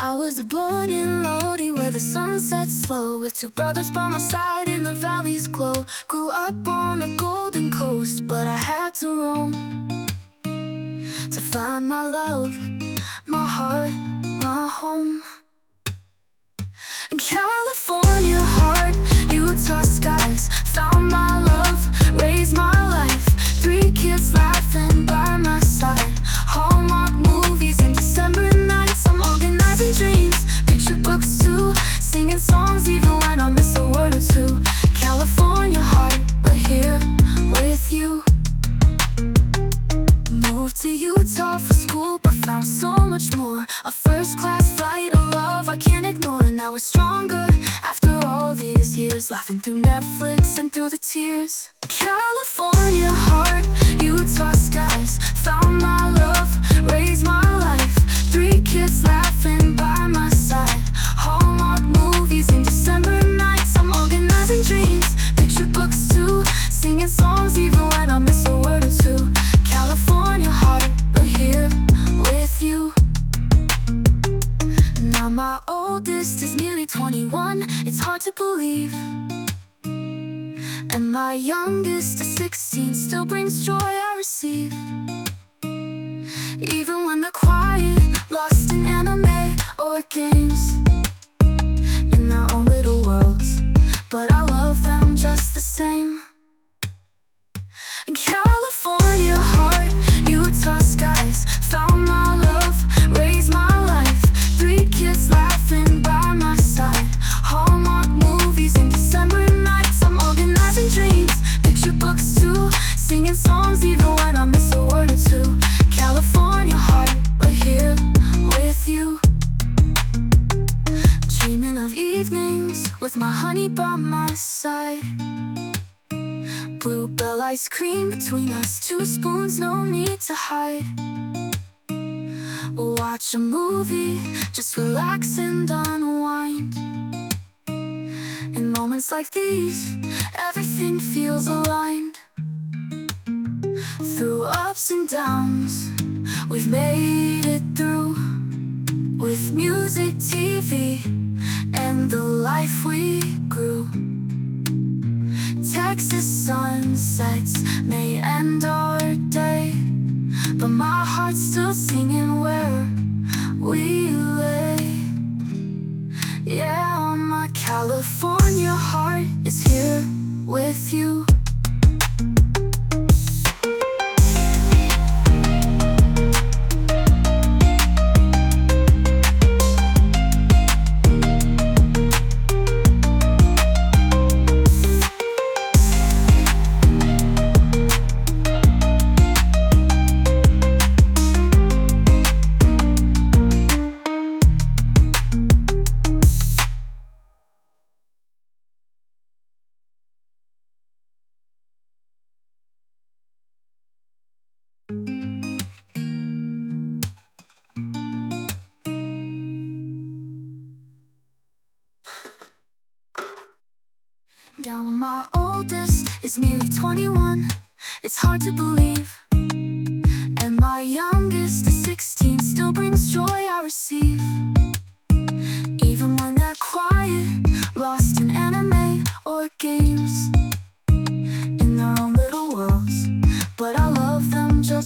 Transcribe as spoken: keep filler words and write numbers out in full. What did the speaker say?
I was born in Lodi where the sun sets slow, with two brothers by my side in the valley's glow. Grew up on the Golden Coast, but I had to roam to find my love, my heart, my home. In California heart, Utah skies, found my love, raised my life. Three kids laughing by my side. Hallmark movies and December nights. I'm organizing dreams, picture books too, singing songs even when I miss a word or two. California heart, but here with you. Moved to Utah for school, but found so much more. A first class flight, a love I can't ignore. Now we're stronger after all these years, laughing through Netflix and through the tears. California heart, Utah skies, found my love, raised my life. Three kids laughing by my side. Hallmark movies and December nights. I'm organizing dreams, picture books too, singing songs even when I miss a word or two. California heart, but here with you. Now my oldest is nearly twenty-one, it's hard to believe. And my youngest is sixteen, still brings joy I receive. Even when they're quiet, lost in anime or games, in their own little worlds, but I love them just the same. In California heart, Utah skies, found my love, raised my life. Three kids laughing by my side. Hallmark movies and December nights. I'm organizing dreams, picture books too, singing songs even when I miss a word or two. California heart, but here with you. Dreaming of evenings with my honey by my side. Bluebell ice cream between us, two spoons, no need to hide. We'll watch a movie, just relax and unwind. In moments like these, everything feels aligned. Through ups and downs, we've made it through. With music, T V, and the life we grew. Texas sunsets may end our day, but my heart's still singing where we lay. Yeah, my California heart is here with you. Now my oldest is nearly twenty-one, it's hard to believe. And my youngest is sixteen, still brings joy